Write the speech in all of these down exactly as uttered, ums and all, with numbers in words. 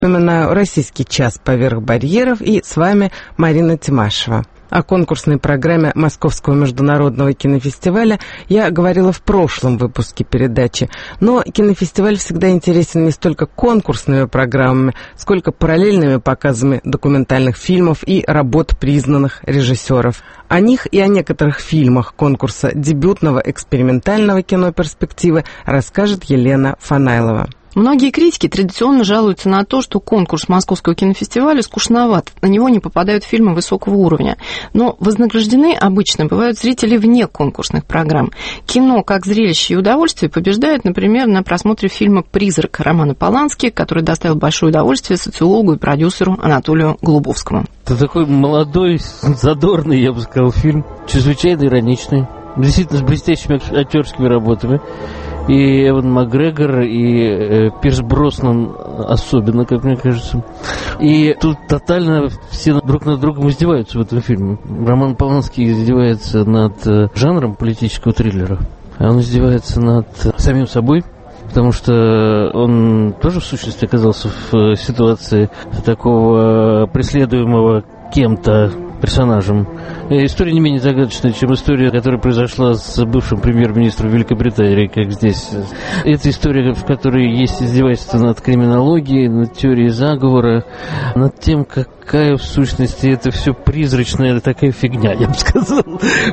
Напоминаю, российский час «Поверх барьеров», и с вами Марина Тимашева. О конкурсной программе Московского международного кинофестиваля я говорила в прошлом выпуске передачи, но кинофестиваль всегда интересен не столько конкурсными программами, сколько параллельными показами документальных фильмов и работ признанных режиссеров. О них и о некоторых фильмах конкурса дебютного экспериментального кино «Перспективы» расскажет Елена Фанайлова. Многие критики традиционно жалуются на то, что конкурс Московского кинофестиваля скучноват, на него не попадают фильмы высокого уровня. Но вознаграждены обычно бывают зрители вне конкурсных программ. Кино как зрелище и удовольствие побеждает, например, на просмотре фильма «Призрак» Романа Полански, который доставил большое удовольствие социологу и продюсеру Анатолию Голубовскому. Это такой молодой, задорный, я бы сказал, фильм, чрезвычайно ироничный, действительно с блестящими актерскими работами. И Эван Макгрегор, и э, Пирс Броснан особенно, как мне кажется. И тут тотально все друг над другом издеваются в этом фильме. Роман Поланский издевается над э, жанром политического триллера, а он издевается над э, самим собой, потому что он тоже, в сущности, оказался в ситуации такого преследуемого кем-то персонажем. История не менее загадочная, чем история, которая произошла с бывшим премьер-министром Великобритании, как здесь. Это история, в которой есть издевательство над криминологией, над теорией заговора, над тем, какая в сущности это все призрачная такая фигня, я бы сказал.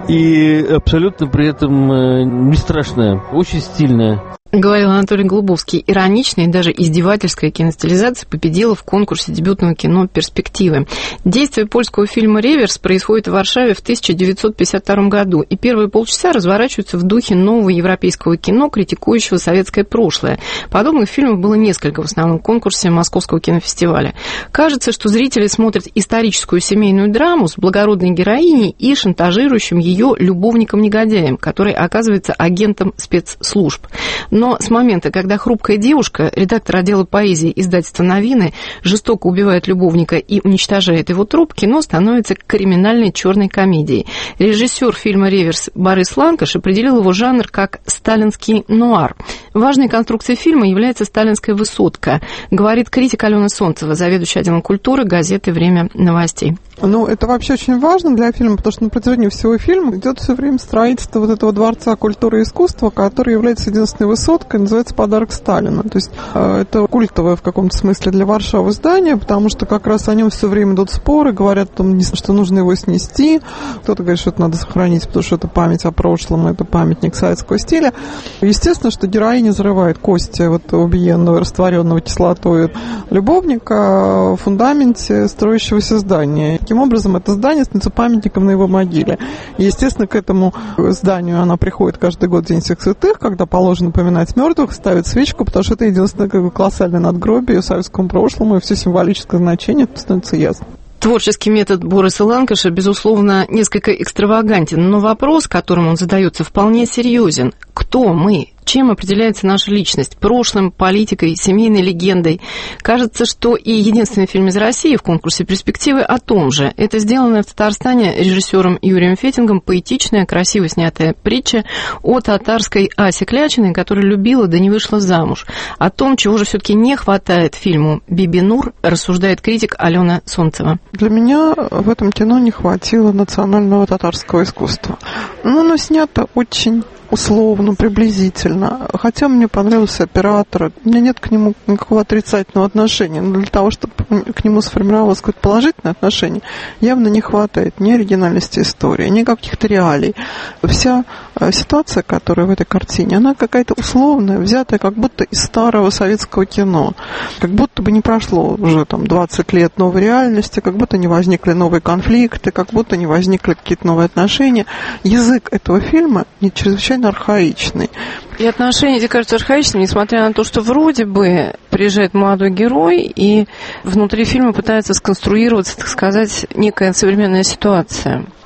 И абсолютно при этом не страшная, очень стильная. Говорил Анатолий Голубовский. Ироничная и даже издевательская киностилизация победила в конкурсе дебютного кино «Перспективы». Действие польского фильма «Реверс» происходит в Варшаве в тысяча девятьсот пятьдесят втором году, и первые полчаса разворачиваются в духе нового европейского кино, критикующего советское прошлое. Подобных фильмов было несколько в основном конкурсе Московского кинофестиваля. Кажется, что зрители смотрят историческую семейную драму с благородной героиней и шантажирующим ее любовником-негодяем, который оказывается агентом спецслужб. Но с момента, когда хрупкая девушка, редактор отдела поэзии издательства «Новины», жестоко убивает любовника и уничтожает его труп, кино становится криминальной черной комедией. Режиссер фильма «Реверс» Борис Ланкаш определил его жанр как сталинский нуар. Важной конструкцией фильма является сталинская высотка, говорит критик Алена Солнцева, заведующая отделом культуры газеты «Время новостей». Ну, это вообще очень важно для фильма, потому что на протяжении всего фильма идет все время строительство вот этого дворца культуры и искусства, который является единственной высоткой, называется «Подарок Сталина». То есть э, это культовое в каком-то смысле для Варшавы здание, потому что как раз о нем все время идут споры, говорят, что нужно его снести, кто-то говорит, что это надо сохранить, потому что это память о прошлом, это памятник советского стиля. Естественно, что героиня взрывает кости вот убиенного, растворенного кислотой любовника в фундаменте строящегося здания. Таким образом, это здание становится памятником на его могиле. И, естественно, к этому зданию она приходит каждый год в День всех святых, когда положено поминать мертвых, ставит свечку, потому что это единственное как бы колоссальное надгробие советскому прошлому, и все символическое значение становится ясно. Творческий метод Бориса Ланкаша, безусловно, несколько экстравагантен, но вопрос, которым он задается, вполне серьезен. Кто мы? Чем определяется наша личность? Прошлым, политикой, семейной легендой? Кажется, что и единственный фильм из России в конкурсе «Перспективы» о том же. Это сделанная в Татарстане режиссером Юрием Фетингом поэтичная, красиво снятая притча о татарской Асе Клячиной, которая любила, да не вышла замуж. О том, чего же все-таки не хватает фильму «Бибинур», рассуждает критик Алена Солнцева. Для меня в этом кино не хватило национального татарского искусства. Ну, оно снято очень условно, приблизительно. Хотя мне понравился оператор. У меня нет к нему никакого отрицательного отношения. Но для того, чтобы к нему сформировалось какое-то положительное отношение, явно не хватает ни оригинальности истории, ни каких-то реалий. Вся ситуация, которая в этой картине, она какая-то условная, взятая как будто из старого советского кино. Как будто бы не прошло уже там двадцать лет новой реальности, как будто не возникли новые конфликты, как будто не возникли какие-то новые отношения. Язык этого фильма не чрезвычайно архаичный. И отношения эти кажутся архаичными, несмотря на то, что вроде бы приезжает молодой герой, и внутри фильма пытается сконструироваться, так сказать, некая современная ситуация.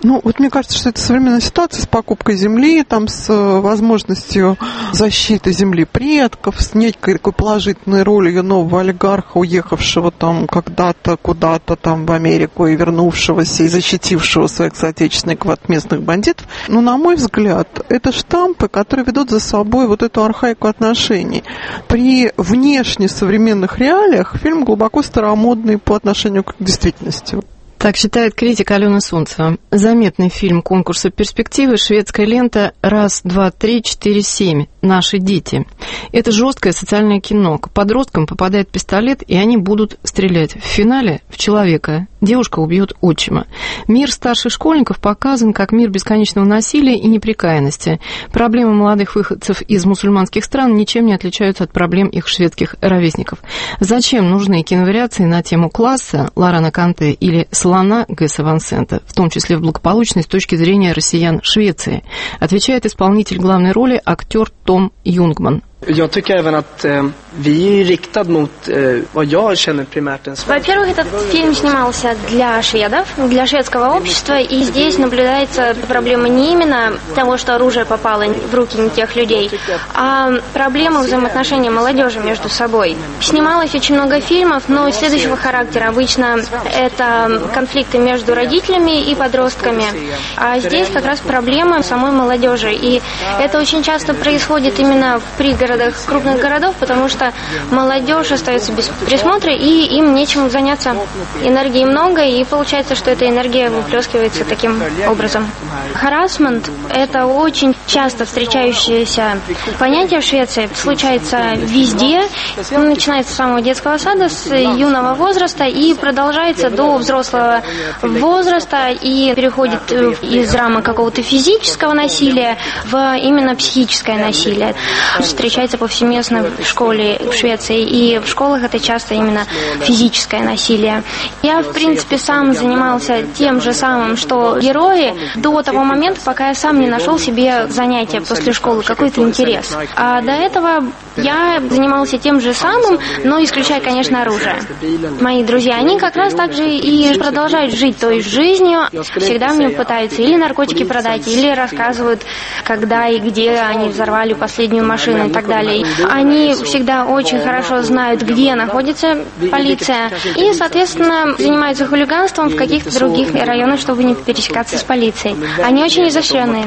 Ну, вот мне кажется, что это современная ситуация с покупкой земли, там, с возможностью защиты земли предков, с некой такой положительной ролью нового олигарха, уехавшего там когда-то куда-то там в Америку и вернувшегося и защитившего своих соотечественников от местных бандитов. Но, на мой взгляд, это штампы, которые ведут за собой вот эту архаику отношений. При внешне современных реалиях фильм глубоко старомодный по отношению к действительности. Так считает критик Алена Сунцева. Заметный фильм конкурса «Перспективы» шведская лента «Раз, два, три, четыре, семь. Наши дети». Это жесткое социальное кино. К подросткам попадает пистолет, и они будут стрелять. В финале в человека. Девушка убьет отчима. Мир старших школьников показан как мир бесконечного насилия и неприкаянности. Проблемы молодых выходцев из мусульманских стран ничем не отличаются от проблем их шведских ровесников. Зачем нужны киновариации на тему класса Лорана Канте или слона Гэса Ван Сента, в том числе в благополучной с точки зрения россиян Швеции, отвечает исполнитель главной роли актер Том Юнгман. Jag tycker även att eh, vi är riktad mot eh, vad jag känner primärt en svensk. Во-первых, этот фильм снимался для шведов, для шведского общества, и здесь наблюдается проблема не именно того, что оружие попало в руки не тех людей, а проблема взаимоотношения молодежи между собой. Снималось очень много фильмов, но следующего характера. Обычно это конфликты между родителями и подростками, а здесь как раз проблема самой молодежи, и это очень часто происходит именно в пригородах крупных городов, потому что молодежь остается без присмотра, и им нечем заняться. Энергии много, и получается, что эта энергия выплескивается таким образом. Харассмент – это очень часто встречающееся понятие в Швеции. Случается везде. Он начинается с самого детского сада, с юного возраста, и продолжается до взрослого возраста, и переходит из рамок какого-то физического насилия в именно психическое насилие. Встречается повсеместно в школе в Швеции, и в школах это часто именно физическое насилие. Я, в принципе, сам занимался тем же самым, что герои, до того момента, пока я сам не нашел себе занятия после школы, какой-то интерес. А до этого я занимался тем же самым, но исключая, конечно, оружие. Мои друзья, они как раз так же и продолжают жить той жизнью. Всегда мне пытаются или наркотики продать, или рассказывают, когда и где они взорвали последнюю машину и так далее. Они всегда очень хорошо знают, где находится полиция, и, соответственно, занимаются хулиганством в каких-то других районах, чтобы не пересекаться с полицией. Они очень изощренные.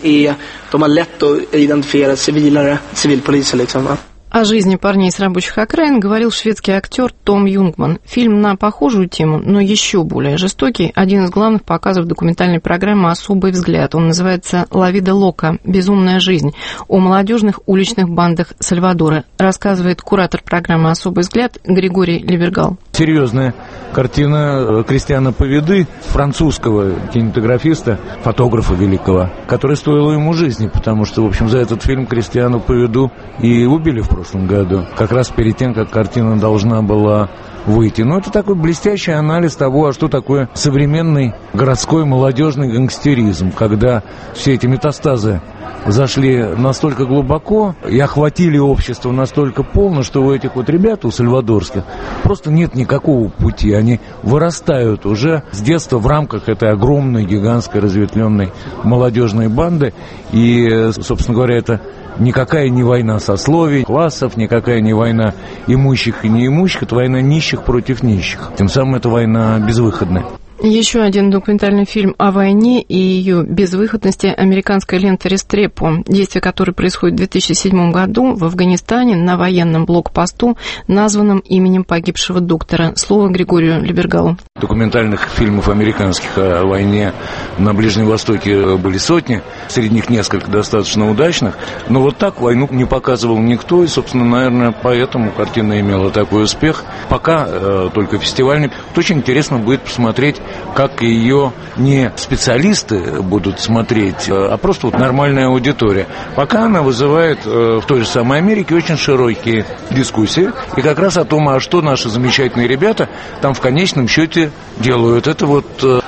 О жизни парней с рабочих окраин говорил шведский актер Том Юнгман. Фильм на похожую тему, но еще более жестокий, один из главных показов документальной программы «Особый взгляд». Он называется «Ла Вида Лока. Безумная жизнь» о молодежных уличных бандах Сальвадора, рассказывает куратор программы «Особый взгляд» Григорий Либергал. Серьезная картина Кристиана Поведы, французского кинематографиста, фотографа великого, которая стоила ему жизни, потому что, в общем, за этот фильм Кристиану Поведу и убили в прошлом году, как раз перед тем, как картина должна была выйти. Но это такой блестящий анализ того, а что такое современный городской молодежный гангстеризм, когда все эти метастазы зашли настолько глубоко и охватили общество настолько полно, что у этих вот ребят, у сальвадорских, просто нет никакого пути. Они вырастают уже с детства в рамках этой огромной, гигантской, разветвленной молодежной банды. И, собственно говоря, это никакая не война сословий, классов, никакая не война имущих и неимущих, это война нищих против нищих. Тем самым это война безвыходная. Еще один документальный фильм о войне и ее безвыходности, американская лента «Рестрепо», действие которой происходит в две тысячи седьмом году в Афганистане на военном блокпосту, названном именем погибшего доктора. Слово Григорию Либергалу. Документальных фильмов американских о войне на Ближнем Востоке были сотни, среди них несколько достаточно удачных, но вот так войну не показывал никто, и, собственно, наверное, поэтому картина имела такой успех. Пока э, только фестивальный. Очень интересно будет посмотреть, как ее не специалисты будут смотреть, а просто вот нормальная аудитория. Пока она вызывает э, в той же самой Америке очень широкие дискуссии. И как раз о том, а что наши замечательные ребята там в конечном счете делают. Это вот э,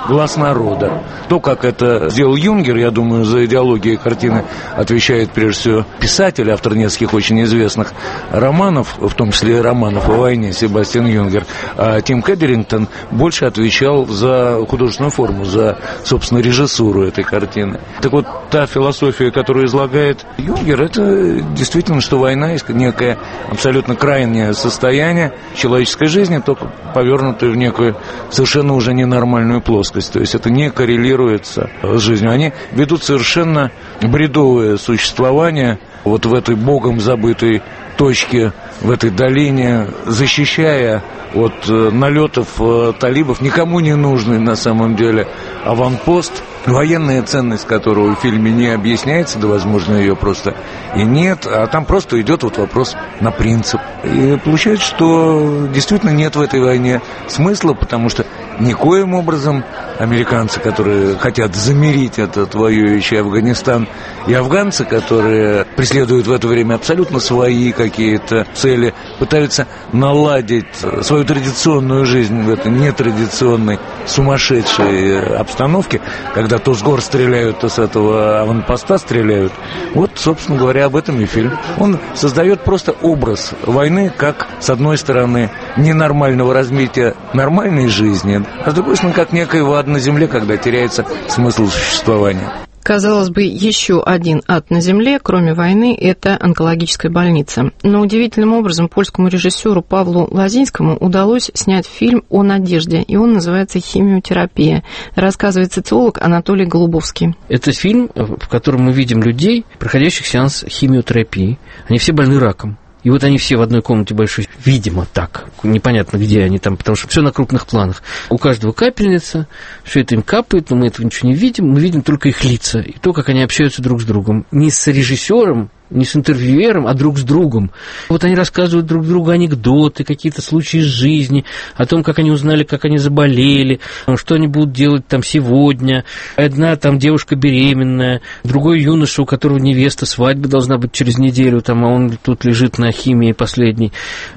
глаз народа. То, как это сделал Юнгер, я думаю, за идеологией картины отвечает прежде всего писатель, автор нескольких очень известных романов, в том числе и романов о войне, Себастьян Юнгер. А Тим Кэддингтон больше отвечал за художественную форму, за, собственно, режиссуру этой картины. Так вот, та философия, которую излагает Юнгер, это действительно, что война есть некое абсолютно крайнее состояние человеческой жизни, только повернутое в некую совершенно уже ненормальную плоскость. То есть это не коррелируется с жизнью. Они ведут совершенно бредовое существование вот в этой богом забытой точке, в этой долине, защищая от налетов талибов, никому не нужный на самом деле аванпост, военная ценность которого в фильме не объясняется, да, возможно, ее просто и нет, а там просто идет вот вопрос на принцип. И получается, что действительно нет в этой войне смысла, потому что никоим образом американцы, которые хотят замирить этот воюющий Афганистан, и афганцы, которые преследуют в это время абсолютно свои какие-то цели, пытаются наладить свою традиционную жизнь в этой нетрадиционной, сумасшедшей обстановке, когда то с гор стреляют, то с этого аванпоста стреляют. Вот, собственно говоря, об этом и фильм. Он создает просто образ войны, как, с одной стороны, ненормального развития нормальной жизни, а с другой стороны, как некоего ада на земле, когда теряется смысл существования. Казалось бы, еще один ад на земле, кроме войны, это онкологическая больница. Но удивительным образом польскому режиссеру Павлу Лазинскому удалось снять фильм о надежде, и он называется «Химиотерапия», рассказывает социолог Анатолий Голубовский. Это фильм, в котором мы видим людей, проходящих сеанс химиотерапии. Они все больны раком. И вот они все в одной комнате большой, видимо, так, непонятно, где они там, потому что все на крупных планах. У каждого капельница, все это им капает, но мы этого ничего не видим, мы видим только их лица и то, как они общаются друг с другом. Не с режиссером, не с интервьюером, а друг с другом. Вот они рассказывают друг другу анекдоты, какие-то случаи из жизни, о том, как они узнали, как они заболели, что они будут делать там сегодня. Одна там девушка беременная, другой юноша, у которого невеста, свадьба должна быть через неделю, там, а он тут лежит на химии последней.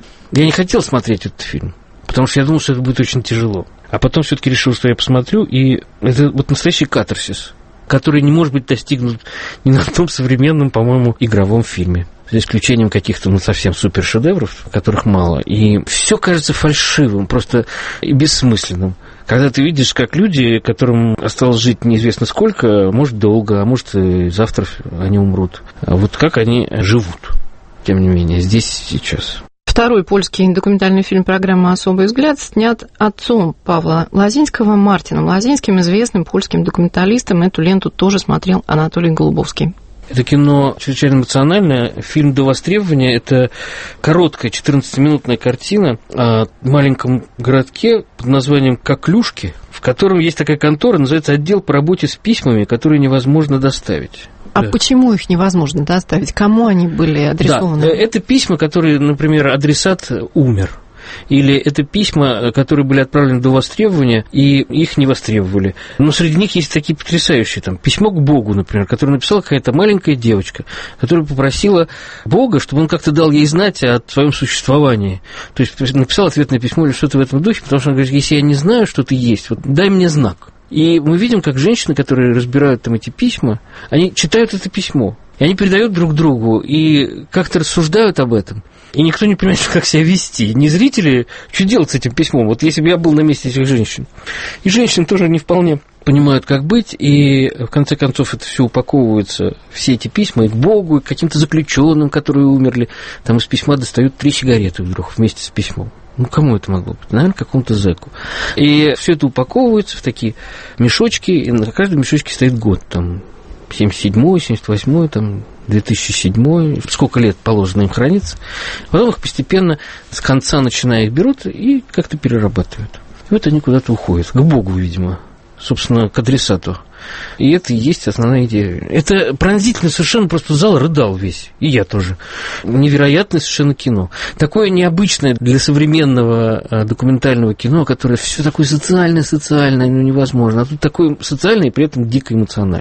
Я не хотел смотреть этот фильм, потому что я думал, что это будет очень тяжело. А потом все-таки решил, что я посмотрю, и это вот настоящий катарсис, который не может быть достигнут ни на том современном, по-моему, игровом фильме. За исключением каких-то, ну, совсем супершедевров, которых мало. И все кажется фальшивым, просто и бессмысленным. Когда ты видишь, как люди, которым осталось жить неизвестно сколько, может, долго, а может, и завтра они умрут. А вот как они живут, тем не менее, здесь сейчас. Второй польский документальный фильм программы «Особый взгляд» снят отцом Павла Лазинского, Мартином Лазинским, известным польским документалистом. Эту ленту тоже смотрел Анатолий Голубовский. Это кино чрезвычайно эмоциональное. Фильм «До востребования» — это короткая четырнадцатиминутная картина о маленьком городке под названием Коклюшки, в котором есть такая контора, называется «Отдел по работе с письмами», которые невозможно доставить. А да. Почему их невозможно доставить? Кому они были адресованы? Да, это письма, которые, например, адресат умер. Или это письма, которые были отправлены до востребования, и их не востребовали. Но среди них есть такие потрясающие. Там, письмо к Богу, например, которое написала какая-то маленькая девочка, которая попросила Бога, чтобы он как-то дал ей знать о своем существовании. То есть написала ответное письмо или что-то в этом духе, потому что она говорит, если я не знаю, что ты есть, вот дай мне знак. И мы видим, как женщины, которые разбирают там эти письма, они читают это письмо, и они передают друг другу, и как-то рассуждают об этом. И никто не понимает, как себя вести. Не зрители, что делать с этим письмом, вот если бы я был на месте этих женщин. И женщины тоже не вполне понимают, как быть, и в конце концов это все упаковывается, все эти письма, и к Богу, и к каким-то заключенным, которые умерли. Там из письма достают три сигареты вдруг вместе с письмом. Ну, кому это могло быть? Наверное, какому-то зэку. И все это упаковывается в такие мешочки, и на каждом мешочке стоит год, там, семьдесят седьмой, семьдесят восьмой, там, две тысячи седьмой, сколько лет положено им храниться. Потом их постепенно с конца начиная их берут и как-то перерабатывают. И вот они куда-то уходят, к Богу, видимо, собственно, к адресату. И это и есть основная идея. Это пронзительно совершенно, просто зал рыдал весь, и я тоже. Невероятное совершенно кино. Такое необычное для современного документального кино, которое все такое социальное-социальное, ну, невозможно. А тут такое социальное и при этом дико эмоциональное.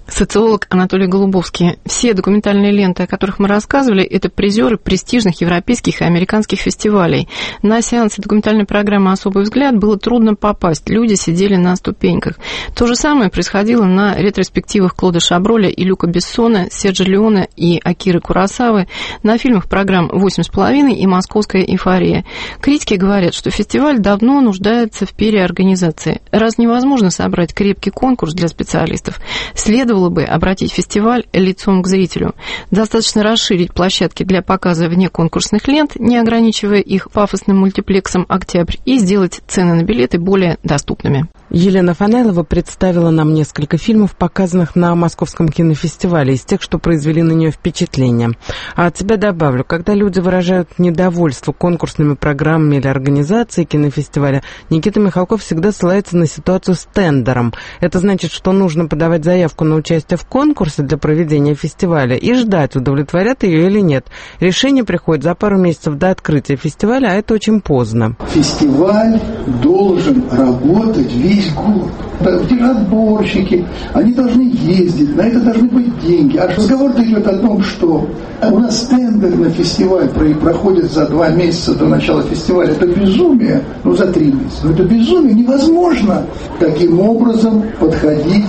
Социолог Анатолий Голубовский. Все документальные ленты, о которых мы рассказывали, это призеры престижных европейских и американских фестивалей. На сеансы документальной программы «Особый взгляд» было трудно попасть. Люди сидели на ступеньках. То же самое происходило на ретроспективах Клода Шаброля и Люка Бессона, Серджио Леоне и Акиры Куросавы, на фильмах программ «Восемь с половиной» и «Московская эйфория». Критики говорят, что фестиваль давно нуждается в переорганизации. Раз невозможно собрать крепкий конкурс для специалистов, следовало бы обратить фестиваль лицом к зрителю. Достаточно расширить площадки для показа вне конкурсных лент, не ограничивая их пафосным мультиплексом «Октябрь», и сделать цены на билеты более доступными. Елена Фанайлова представила нам несколько фильмов, показанных на Московском кинофестивале, из тех, что произвели на нее впечатление. А от себя добавлю, когда люди выражают недовольство конкурсными программами или организацией кинофестиваля, Никита Михалков всегда ссылается на ситуацию с тендером. Это значит, что нужно подавать заявку на участие в конкурсе для проведения фестиваля и ждать, удовлетворят ее или нет. Решение приходит за пару месяцев до открытия фестиваля, а это очень поздно. Фестиваль должен работать весь год. Те отборщики, они должны ездить, на это должны быть деньги. А разговор-то идет о том, что у нас тендер на фестиваль проходит за два месяца до начала фестиваля. Это безумие, ну за три месяца. Но это безумие, невозможно таким образом подходить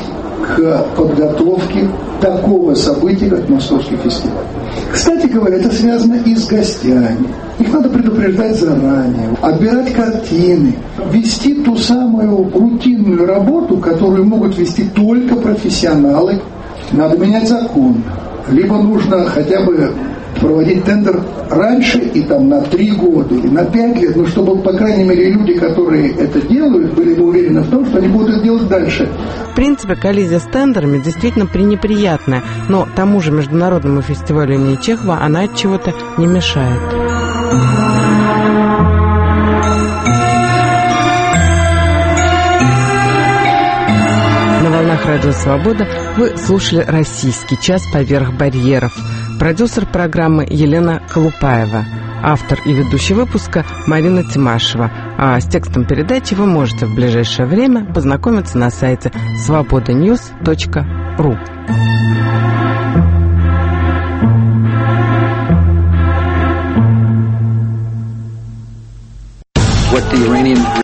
к подготовке такого события, как Московский фестиваль. Кстати говоря, это связано и с гостями. Их надо предупреждать заранее, отбирать картины, вести ту самую рутинную работу, которую могут вести только профессионалы. Надо менять закон. Либо нужно хотя бы проводить тендер раньше и там на три года или на пять лет, но чтобы, по крайней мере, люди, которые это делают, были бы уверены в том, что они будут это делать дальше. В принципе, коллизия с тендерами действительно пренеприятная, но тому же международному фестивалю имени Чехова она от чего-то не мешает. На волнах Радио Свобода вы слушали «Российский час поверх барьеров». Продюсер программы Елена Колупаева. Автор и ведущий выпуска Марина Тимашева. А с текстом передачи вы можете в ближайшее время познакомиться на сайте свобода ньюс точка ру. What the Iranian